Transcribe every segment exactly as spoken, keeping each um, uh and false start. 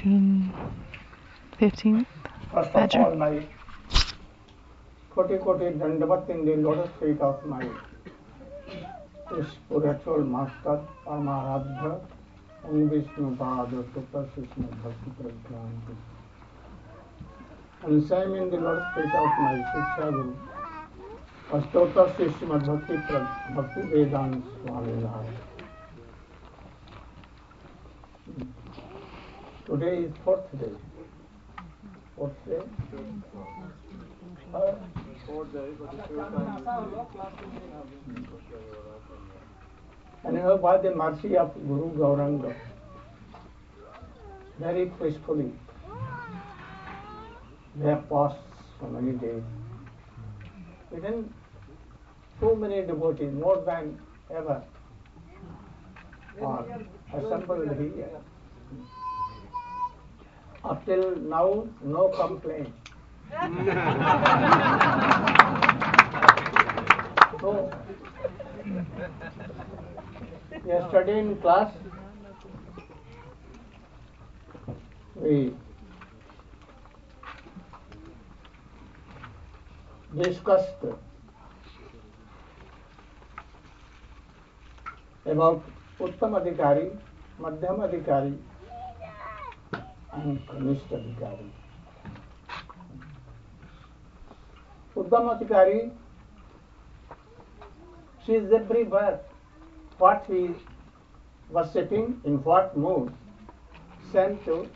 June fifteenth. First of Badger. all, my koti koti dandavat in the lotus feet of my spiritual master, Paramaradha, and Vishnu Pada Super Krishna Bhakti Prajnana. And same in the lotus feet of my Shiksha Guru, Astotra Shishma Bhakti Bhakti Vedanta Swami Narayana. Today is fourth day. Fourth day? Uh, Fourth day, but the third time. And you know, by the mercy of Guru Gauranga, very peacefully, they have passed so many days. Even so many devotees, more than ever, are assembled here. Up till now, no complaint. So, yesterday in class, we discussed about Uttam Adhikari, Madhyam Adhikari, and Kanishta Adhikari. Uttam Adhikari, she is everywhere. What he was sitting, in what mood, sent to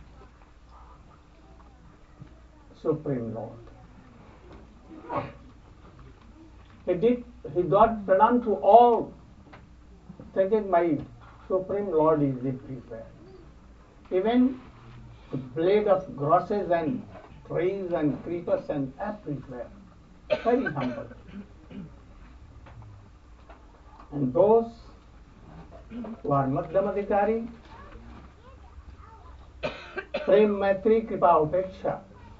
Supreme Lord. He did, he got pranam to all, thinking my Supreme Lord is everywhere. Even the blade of grasses and trees and creepers and everywhere. Very humble. And those who are Madhyam Adhikari, Prem Maitri Kripa Upeksha,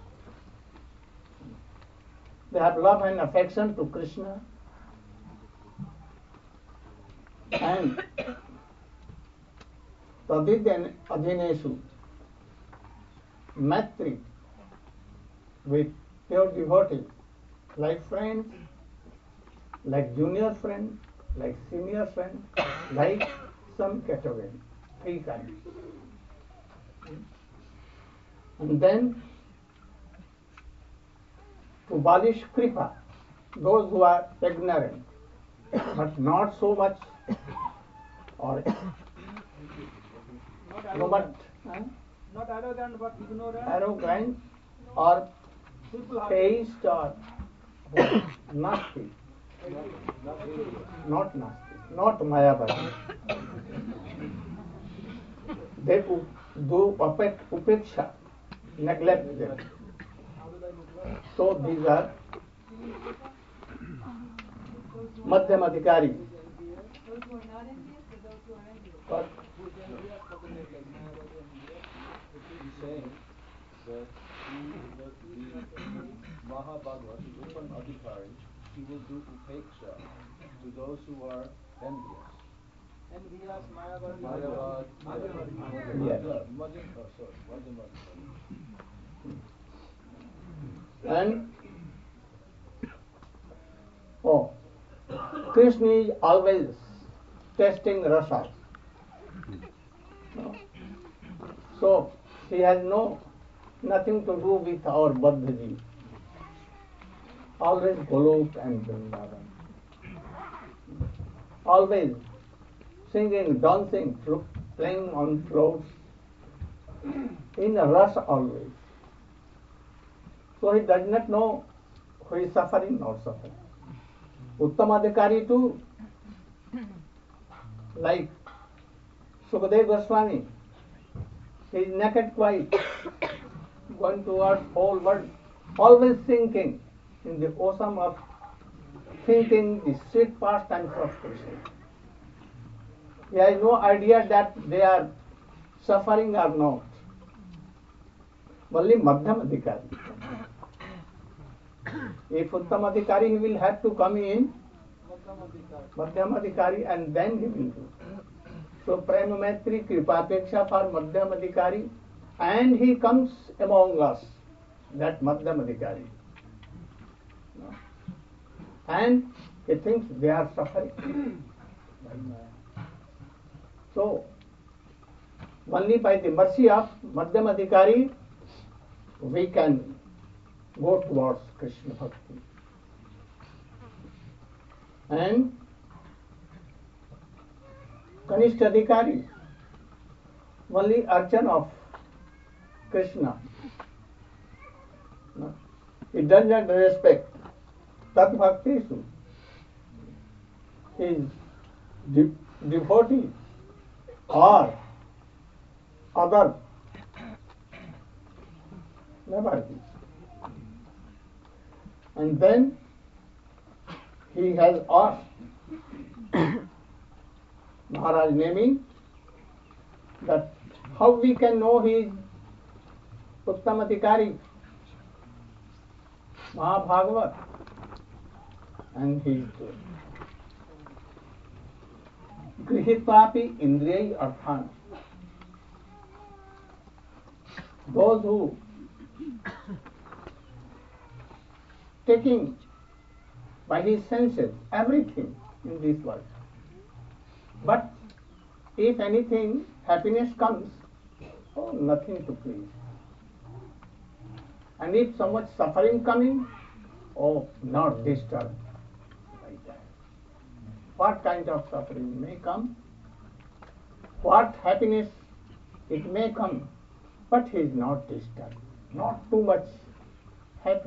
they have love and affection to Krishna, and Tadid Adhinesu, Maitri, with pure devotee, like friends, like junior friend, like senior friend, like some category, three kinds. And then to balish kripa, those who are ignorant, but not so much, or no, but huh? Not arrogant, but ignorant. arrogant, or taste, or nasty. Not nasty, not mayavadi. They do upeksha, neglect them. So these are Madhyam Adhikari. But saying that he, that the Mahabhagavad, the Uttam Adhikari, he will do upeksha to those who are envious. Envious, Mayavad, Mayavad, Mayavad. yes. Madhyam, oh sorry, Madhyam Adhikari. And oh, Krishna is always testing rasa. No? So he has no nothing to do with our Baddhaji. Always Golok and Vrindavan. Always singing, dancing, playing on floats. In a rush always. So he does not know who is suffering or suffering. Uttam Adhikari too, like Sukadeva Goswami, he is naked quiet, going towards whole world, always thinking in the ocean of thinking the sweet pastimes of Krishna. He has no idea that they are suffering or not. Only Madhyam Adhikari. If Uttam Adhikari, he will have to come in Madhyam Adhikari and then he will do. So Prema Maitri Kripapeksha for Madhyam Adhikari and he comes among us, that Madhyamadhikari. And he thinks they are suffering. So, only by the mercy of Madhyamadhikari we can go towards Krishna Bhakti. And Kanishta Adhikari, only archan of Krishna. No? He does not respect Tat Bhaktisu. He is de- devotee or other. Never this. And then he has asked Maharaj naming that how we can know he is Uttamadhikari, Mahabhagavat, and he is Grihitvapi Indriyai Arthan. Those who taking by his senses everything in this world. But if anything happiness comes, oh, nothing to please. And if so much suffering coming, oh, not disturbed by that. What kind of suffering may come, what happiness it may come, but he is not disturbed, not too much happy.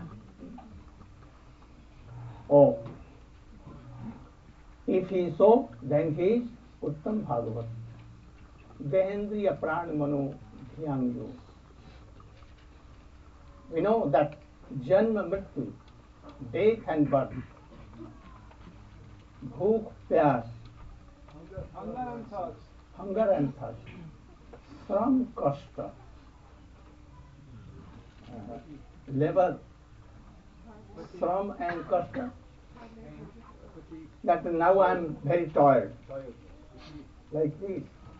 Oh, if he is so, then he is Uttam Bhagavat. Dehendriya Pran Mano Dhyangyo. We know that Janma Mrityu, death and birth, Bhook Pyas, Hunger and thirst. hunger and thirst, Shram Kashta, uh, labor, Shram and Kashta, that now I am very tired, like this.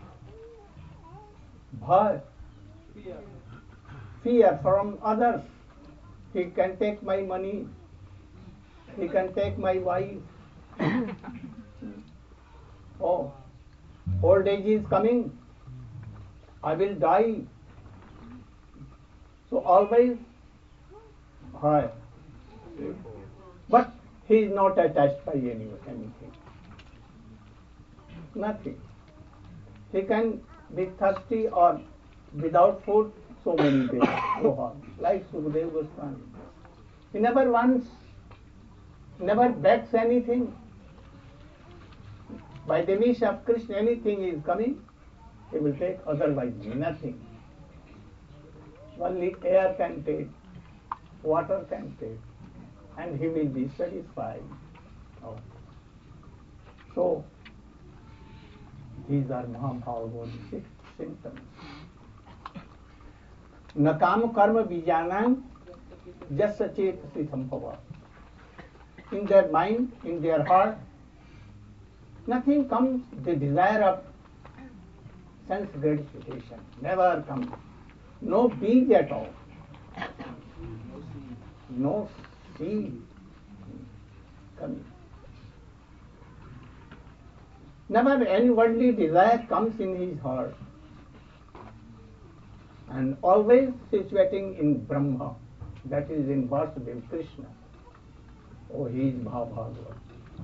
Bhay, Fear. fear from others. He can take my money, he can take my wife. Oh, old age is coming, I will die. So always high. But he is not attached by any, anything. Nothing. He can be thirsty or without food so many days, go on, like Sukadeva Goswami. He never wants, never begs anything. By the wish of Krishna, anything is coming, he will take, otherwise nothing. Only air can take, water can take, and he will be satisfied. Oh. So, these are Mahabhagavat symptoms. Nakam karma vijanam jasa chetasi sambhava. In their mind, in their heart, nothing comes, the desire of sense gratification never comes. No bees at all. No seed coming. Never any worldly desire comes in his heart. And always situating in Brahma, that is in Vasudeva Krishna. Oh, he is Mahabhagavat.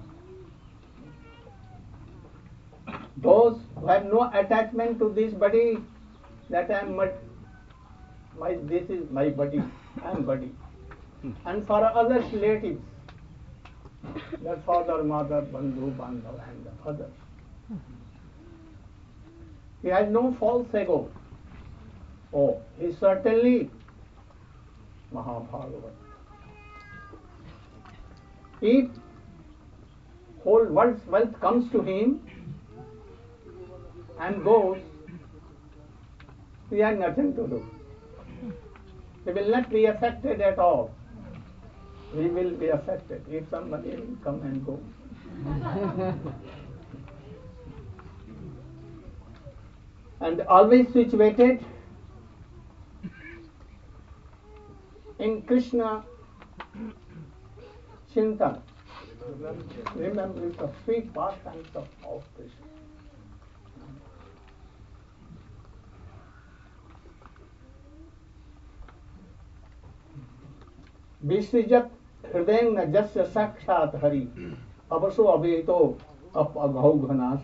Those who have no attachment to this body, that I am my, my this is my body, I am body. And for other relatives, that father, mother, bandhu, bandhav, and the others. He has no false ego. Oh, he is certainly Mahabhagavat. If whole world's wealth comes to him and goes, he has nothing to do. He will not be affected at all. We will be affected if somebody will come and go. And always situated in Krishna Chintan, remembrance of sweet pastimes of, of Krishna. विसृजत हृदय न जस्य साक्षात हरि अवसो अवेतो अप अघौघनाश.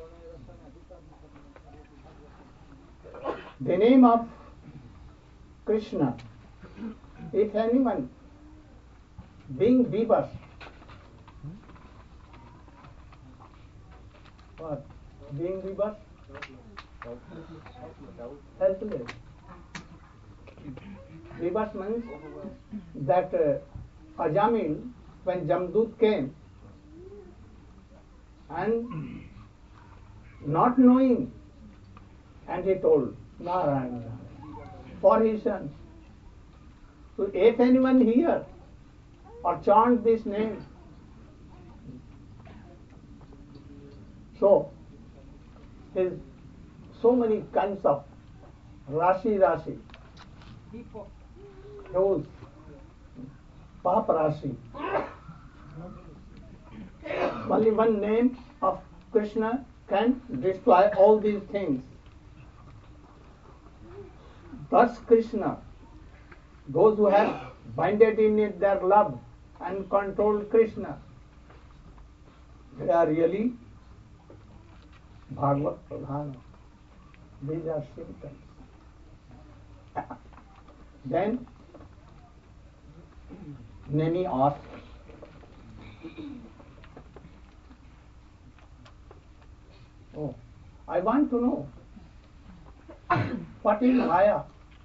The name of Krishna, if anyone being vivas, what? Being vivas? Helpless. Vivas means that uh, Ajamil, when Jamdut came, and not knowing, and he told Narayana for his son. So if anyone hear or chant this name, so his so many kinds of Rashi Rashi, those Pap Rashi. Only one name of Krishna can destroy all these things. Thus Krishna, those who have binded in it their love and controlled Krishna, they are really Bhagavad Pradhana. These are symptoms. Then Nemi asked, oh, I want to know what is Maya?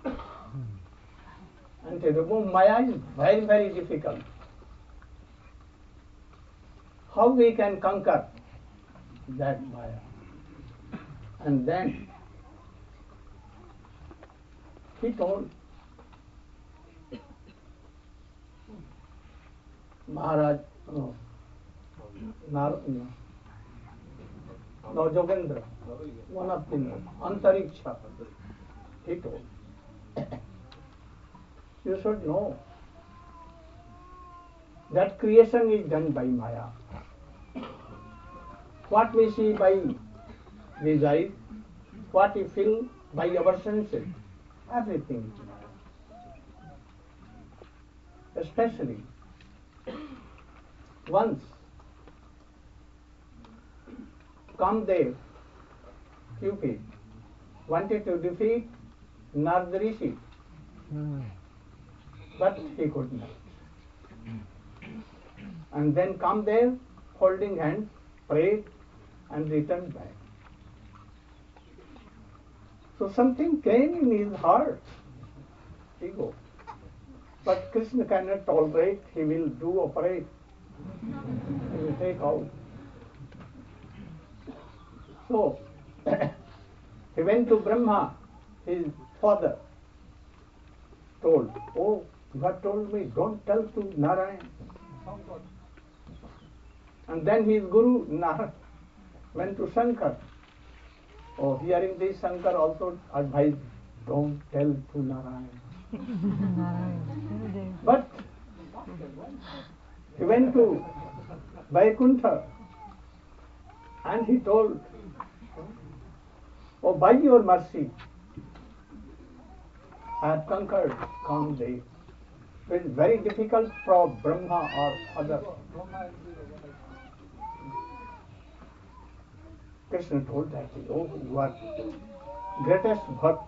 And to remove Maya is very, very difficult. How we can conquer that Maya? And then he told Maharaj, no, Nar, no, no, Jogendra, one of them, Antariksha, he told, you should know that creation is done by Maya. What we see by these eyes, what we feel by our senses, everything is Maya. Especially once Kamdev, Cupid, wanted to defeat Narad Rishi, but he could not. And then Kamdev, holding hands, prayed and returned back. So something came in his heart, ego. But Krishna cannot tolerate, he will do operate. He will take out. So, he went to Brahma, his father, told, oh, you have told me, don't tell to Narayan. And then his guru, Narad, went to Shankar. Oh, hearing this, Shankar also advised, don't tell to Narayan. But he went to Vaikuntha and he told, oh, by your mercy, I have conquered Kamdev. It is very difficult for Brahma or other. Krishna told that, oh, you are greatest bhakt.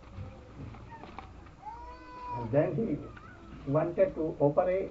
And then he wanted to operate.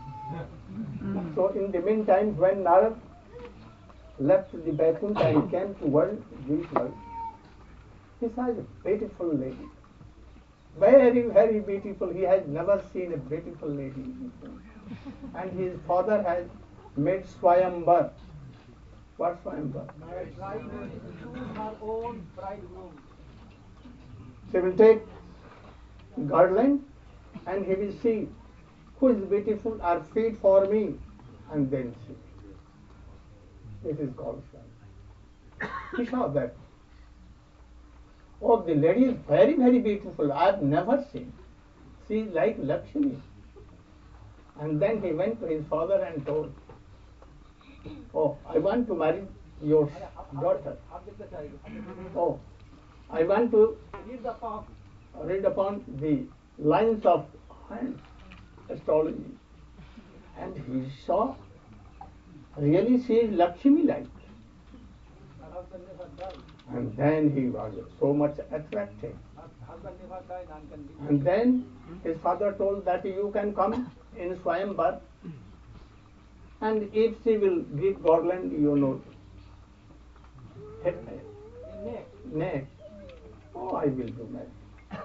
So in the meantime, when Narad left the Vaikuntha and came to world, this world, he saw a beautiful lady. Very, very beautiful. He has never seen a beautiful lady before. And his father has made Swayamvar. What's Swayamvar? Her own bridegroom. She will take garland and he will see who is beautiful or fit for me, and then see. This is called Swayamvar. He saw that. Oh, the lady is very, very beautiful. I have never seen she is like Lakshmi. And then he went to his father and told, oh, I want to marry your daughter. Oh, I want to Read the palm. read upon the lines of hands, astrology. And he saw, really she is Lakshmi like. Her husband never died. And then he was so much attracted. Her husband never died and can live. And then his father told that you can come in Swayamvar, and if she will give garland, you know, In neck. nay, oh, I will do that.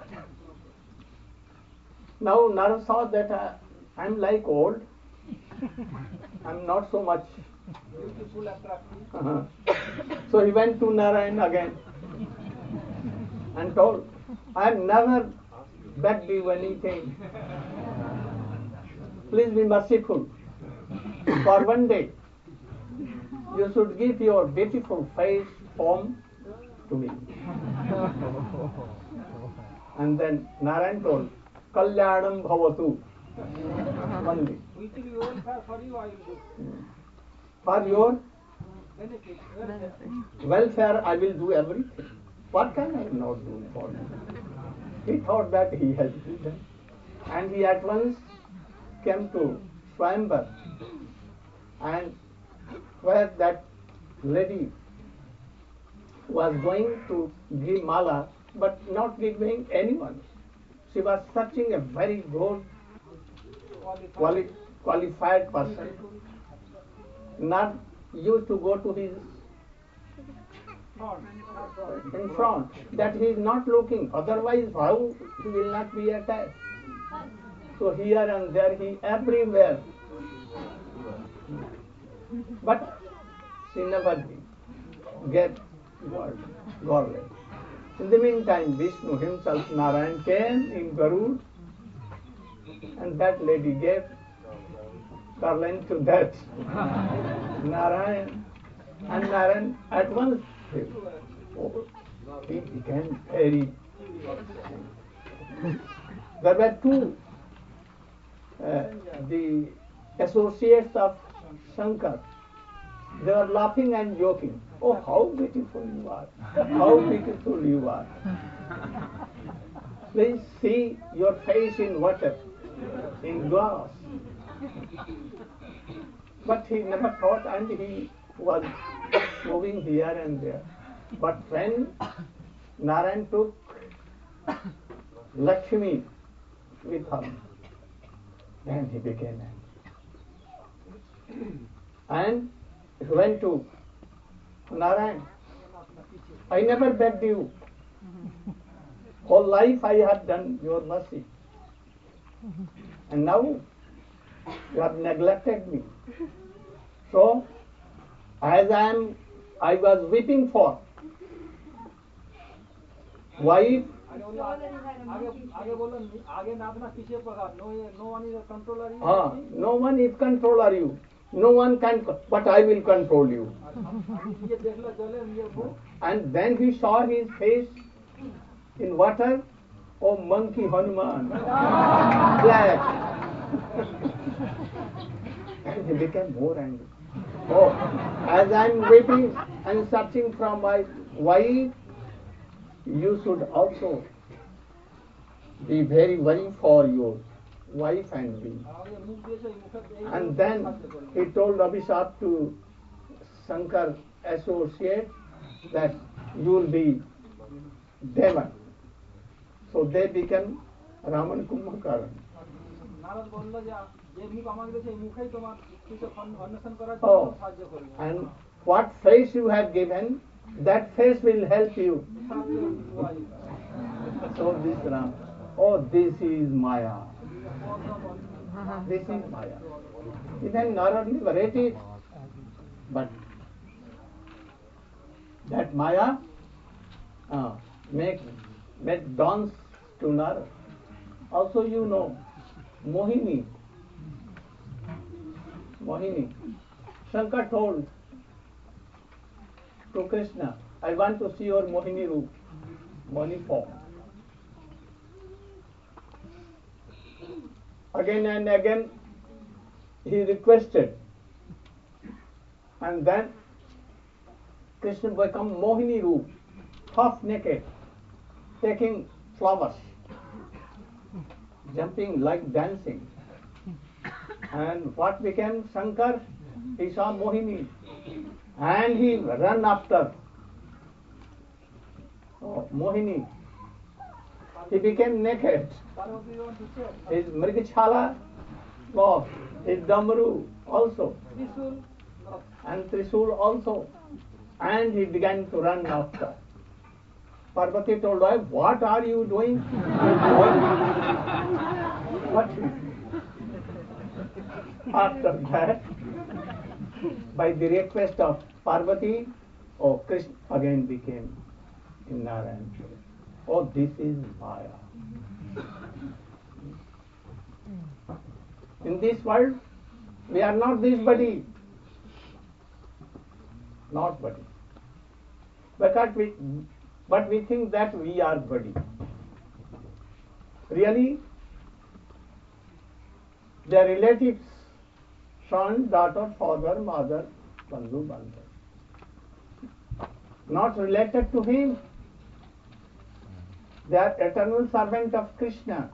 Now Nara saw that uh, I am like old, I am not so much. Beautiful, attractive. Uh-huh. So he went to Narayan again and told, I have never begged you anything. Please be merciful. For one day, you should give your beautiful face, form to me. And then Narayan told, Kalyanam Bhavatu. One day. Which will be welfare for you, I will do. For your Benefit, welfare. welfare, I will do everything. What can I not do for you? He thought that he has done. And he at once came to Swayamvar, and where that lady was going to give mala, but not giving anyone. She was searching a very good, quali- qualified person, not used to go to his Front. in front, that he is not looking, otherwise how he will not be attached. So here and there, he everywhere. But she never get garland. In the meantime, Vishnu himself, Narayan, came in Garud, and that lady gave garland to that Narayan. And Narayan at once, oh, he became very. There were two, uh, the associates of Shankar. They were laughing and joking. Oh, how beautiful you are! How beautiful you are! Please see your face in water, in glass. But he never thought, and he was moving here and there. But when Narayan took Lakshmi with him, then he became angry. And he went to Narayan. I never begged you. Whole life I have done your mercy. And now you have neglected me. So, as I am, I was weeping for wife. आगे बोलो आगे आगे बोलो आगे नाचना किसी प्रकार no no one is controller you Ah, no one is controller you. No one can, but I will control you. ये देख लो चले ये वो And then he saw his face in water. Oh, monkey Hanuman, black. And he became more angry. Oh, as I am waiting and searching from my wife, you should also be very worried for your wife and me. आगे मुख दिए मुख And then he told Abhishek to Shankar associate that you will be demon. So they became Raman Kumbhakaran. Narad বলল যে যে মুখ আমাকে দিয়েছে এই মুখেই তোমার কিছু অন্বেষণ করার Oh, জন্য সাহায্য করবে and what face you have given, that face will help you. So this Ram, oh, this is Maya. This is Maya. Even Narad liberated, but that Maya uh, make make dance to Narad. Also, you know, Mohini. Mohini. Shankar told to Krishna, I want to see your Mohini roop, Mohini form. Again and again he requested, and then Krishna become Mohini Roop, half naked, taking flowers, jumping like dancing. And what became Shankar? He saw Mohini and he ran after oh, Mohini. He became naked. Parvati want to say, His Mrigachala lost, his Damru also, Trishul, no. and Trisul also. And he began to run after. Parvati told him, what are you doing? What? After that, by the request of Parvati, oh, Krishna again became in Narayan. Oh, this is Maya. In this world, we are not this body. Not body. But we, but we think that we are body. Really, their relatives, son, daughter, father, mother, bandhu, bandhu, not related to him. They are eternal servant of Krishna.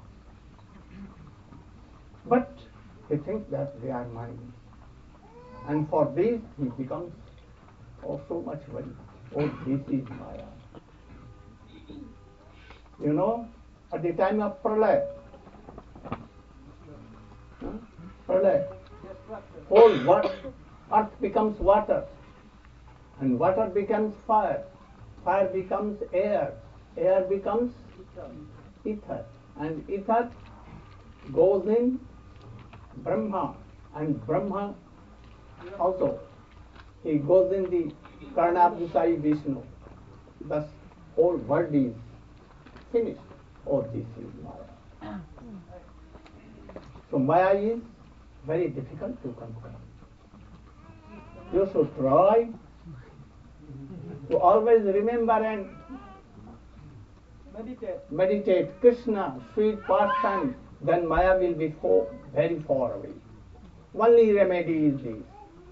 But he thinks that they are mine. And for this he becomes oh so much worried. Oh, this is Maya. You know, at the time of Pralaya, huh? Pralaya, whole what, earth becomes water, and water becomes fire, fire becomes air, air becomes ether, and ether goes in Brahma, and Brahma also, he goes in the Karnabhusai Vishnu. Thus, whole world is finished. Oh, this is Maya. So, Maya is very difficult to conquer. You should try to always remember and Meditate. meditate Krishna, sweet pastime, then Maya will be fo- very far away. Only remedy is this.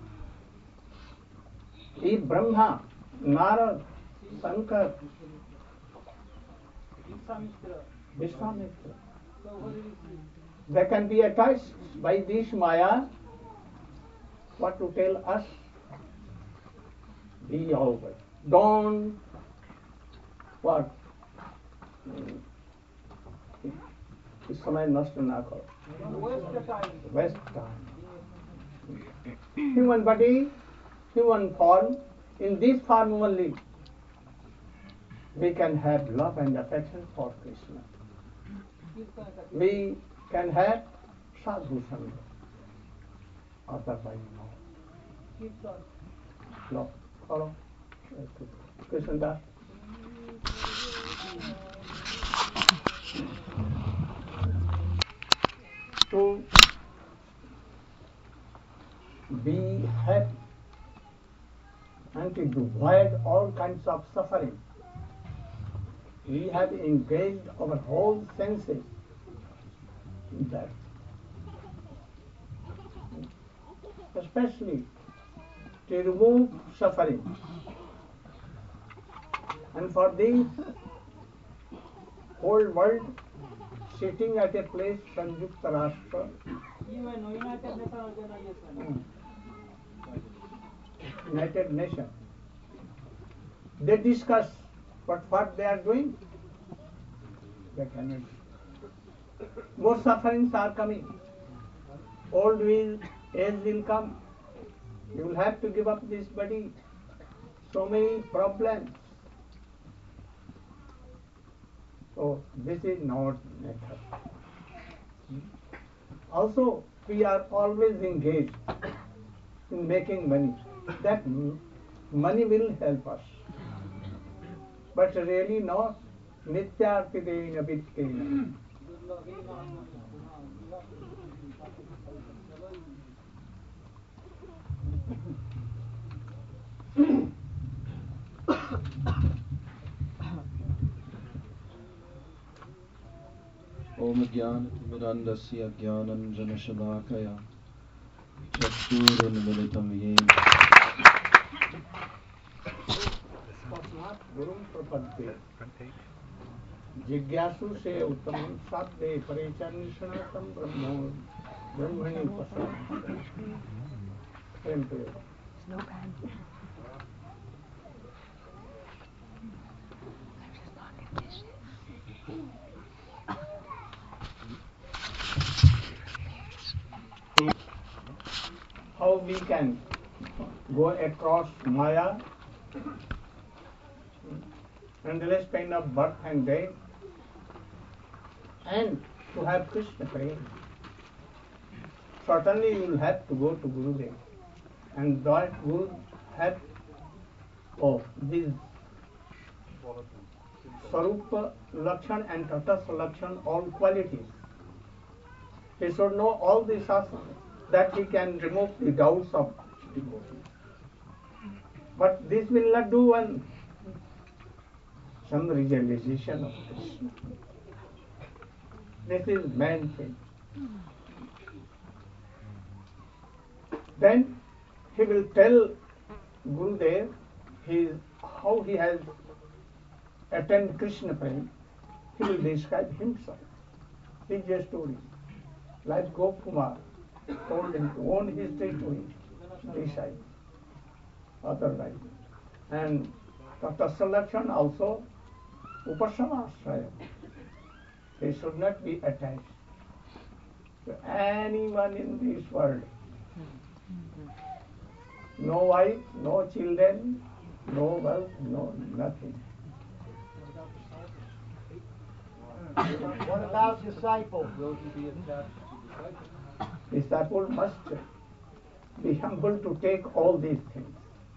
If Brahma, Narad, Shankar, Samitra. Vishwamitra, So what do you see? they can be attached by this Maya, what to tell us? Be always. Don't what? इस समय नष्ट ना करो. Don't waste the time. Waste time. Human body, human form, in this form only we can have love and affection for Krishna. We can have sadhu sangha. Otherwise no. Keep on. No. Follow. Krishna Das. To be happy and to avoid all kinds of suffering, we have engaged our whole senses in that. Especially to remove suffering. And for this, whole world sitting at a place, Sanjukta Rashtra, Even United Nations Organization. United Nations, they discuss but what they are doing. They cannot. More sufferings are coming. Old will, age will come. You will have to give up this body. So many problems. So this is not method. Also, we are always engaged in making money. That money will help us. But really not. Nityartidena vittena. Om Jnanatimirandasya Jnananjanashalakaya Chakshuranmilitam Yena तस्मात् गुरुं प्रपद्ये जिज्ञासु से उत्तम साध्य परिचन्निष्णातं ब्रह्मो ब्रह्मणि पश्यन् प्रेम प्रयोग No pen. how we can go across Maya, endless pain of birth and death, and to have Krishna prema. Certainly you will have to go to Gurudev, and that will have of these Sarupa Lakshan and Tatastha Lakshan, all qualities. He should know all these asanas, that he can remove the doubts of devotee. But this will not do one some realization of Krishna. This is main thing. Then he will tell Gurudev his, how he has attained Krishna prema. He will describe himself. His story. Like Gopkumar told his own history to his disciples. Otherwise. And Tatastha Lakshan also Upasamasraya. He should not be attached to anyone in this world. No wife, no children, no wealth, no nothing. What about disciples? Will he be attached to disciples? Disciple must be humble to take all these things.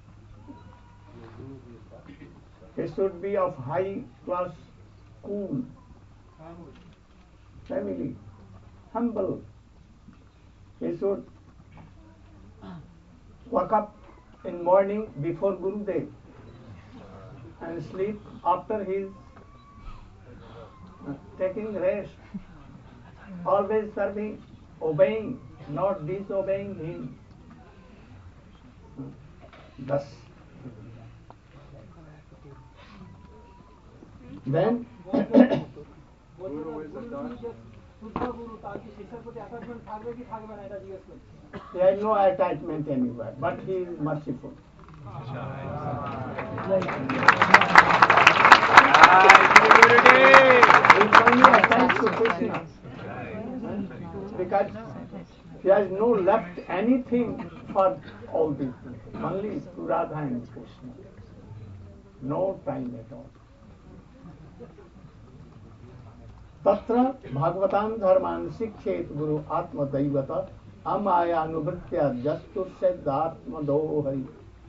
He should be of high class, cool, family, humble. He should wake up in morning before Gurudev and sleep after his uh, taking rest. Always serving, obeying, not disobeying him. Thus, then he has no attachment anywhere, but he is merciful. He is only attached to Krishna because he has no left anything for all these things, only to Radha and Krishna. No time at all. तत्र भागवतां धर्मान् शिक्षेत गुरु आत्मदैवत अमायानुवृत्त्या जस्तु सिद्धात्मदोहरि.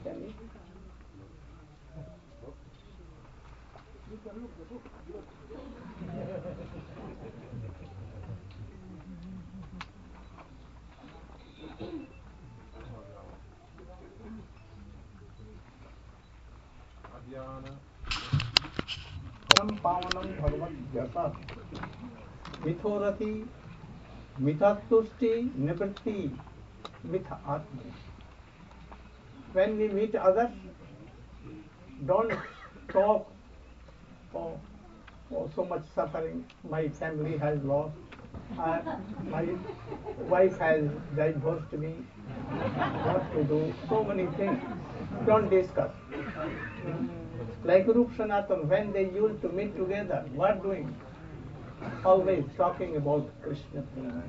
परम पावनम भगवत जसा मिथोरति मिथातुष्टि निवृत्ति myth आत्मा. When we meet others, don't talk, oh, oh so much suffering, my family has lost, uh, my wife has divorced me, what to do, so many things. Don't discuss. Like Rup Sanatan, when they used to meet together, what doing? Always talking about Krishna.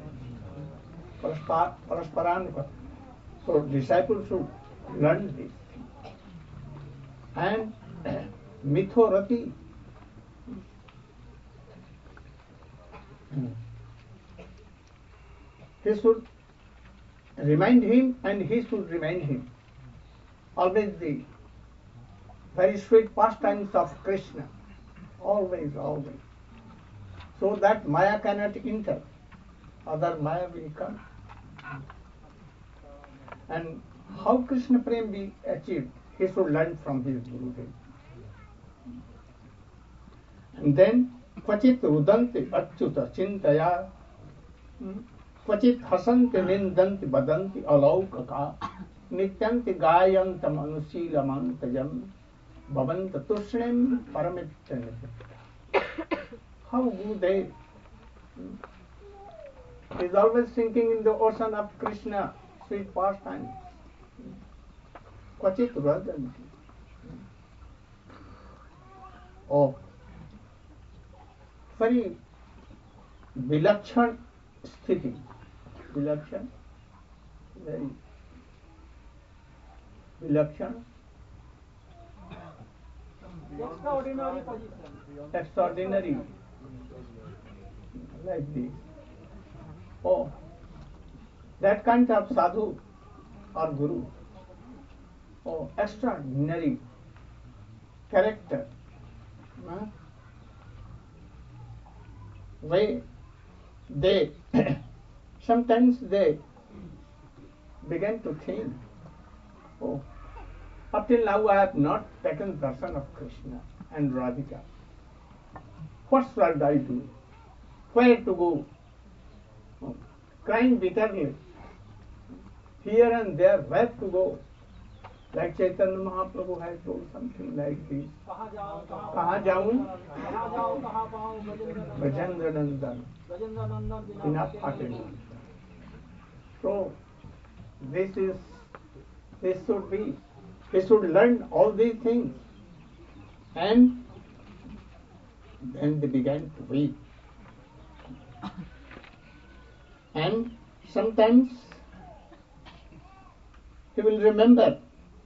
Parasparanupata. So disciples should learn this. And Mithorati. He should remind him and he should remind him. Always the very sweet pastimes of Krishna. Always, always. So that Maya cannot enter. Other Maya will come. And how Krishna Prem be achieved, he should learn from his Gurudev. And then क्वचित रुदन्ति अच्युत चिन्तया क्वचित हसन्ति निन्दन्ति वदन्ति अलौकका नित्यन्ति गायन्तं अनुशीलमन्तजं भवन्त तुष्णीं परमित्यनित्य. How do they? He is always sinking in the ocean of Krishna, sweet pastime. Kvachit rajanti. Oh, very विलक्षण स्थिति, विलक्षण, very विलक्षण, extraordinary position. extraordinary, like this. Oh, that kind of sadhu or guru. Oh, extraordinary character. Huh? They, they sometimes they begin to think, oh, up till now I have not taken darshan of Krishna and Radhika. What should I do? Where to go? Oh, crying bitterly, here and there, where to go? Like Chaitanya Mahaprabhu has told something like this. कहाँ जाऊँ कहाँ जाऊँ? कहाँ जाऊँ कहाँ पाऊँ Brajendra Nandan. Gajendra Nandan Enough patel. So this is this should be he should learn all these things, and then they began to weep. And sometimes he will remember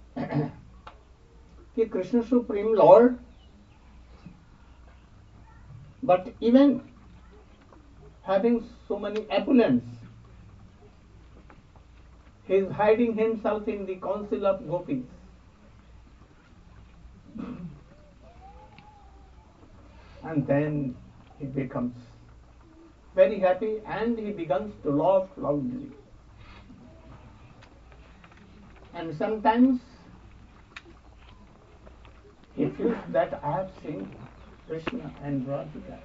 कि Krishna Supreme Lord, but even having so many opulence, he is hiding himself in the council of gopis. And then he becomes very happy and he begins to laugh loudly. And sometimes he feels that I have seen Krishna and Radhika.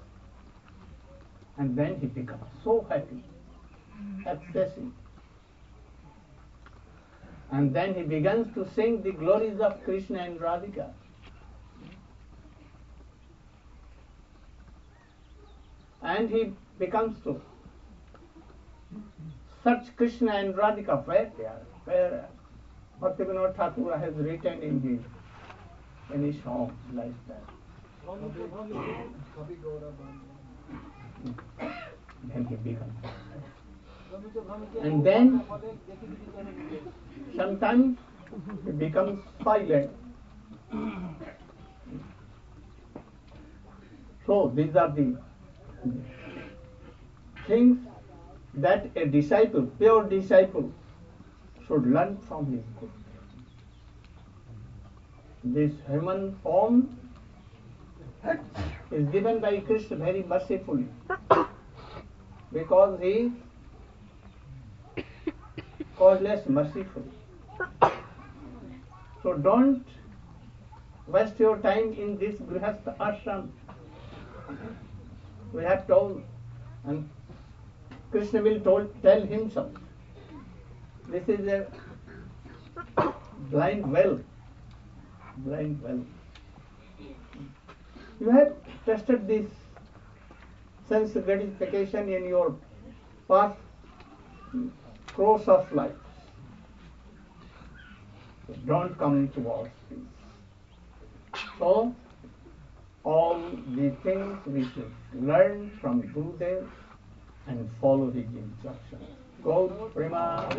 And then he becomes so happy, excessive. And then he begins to sing the glories of Krishna and Radhika. And he becomes to search Krishna and Radhika, where they are, where Bhaktivinoda Thakur has written in his in his song like that. Then he becomes. And then sometimes he becomes silent. So these are the things that a disciple, pure disciple, should learn from his Guru. This human form is given by Krishna very mercifully, because he is causeless merciful. So don't waste your time in this grihastha ashram. We have told, and Krishna will told, tell himself, this is a blind well, blind well. You have tested this sense gratification in your past course of life. So don't come towards this. So all the things we should learn from Gurudev and follow his instructions. Gaur Prema.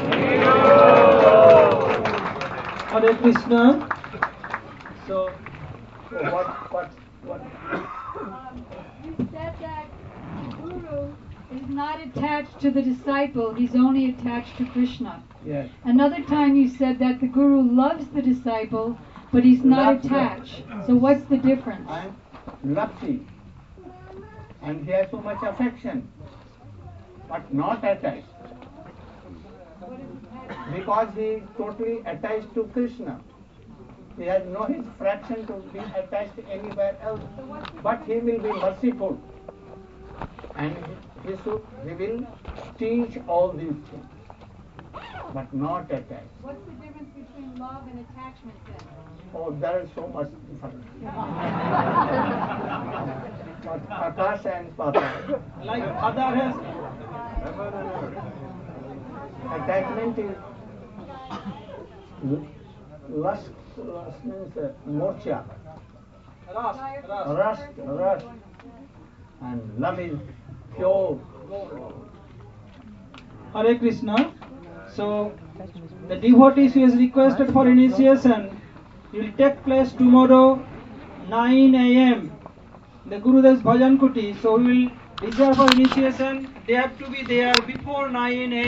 Hare Krishna. So, So what, what, what? Um, you said that Guru is not attached to the disciple, he's only attached to Krishna. Yes. Another time you said that the Guru loves the disciple, but he's not Loves them. attached. So what's the difference? And Lakshi. And he has so much affection, but not attached. Because he is totally attached to Krishna. He has no his fraction to be attached anywhere else. But he will be merciful. And he, he, should, he will teach all these things. But not attached. What's the difference between love and attachment then? Oh, there is so much difference. But Akash and Patal. Like father has Attachment is l- lust, lust means uh, morcha, rust, rust. rust, rust, and love is pure. Hare Krishna. So the devotees who is requested for initiation will take place tomorrow nine a m The Gurudev's Bhajan Kuti. So we will reserve for initiation. They have to be there before nine a m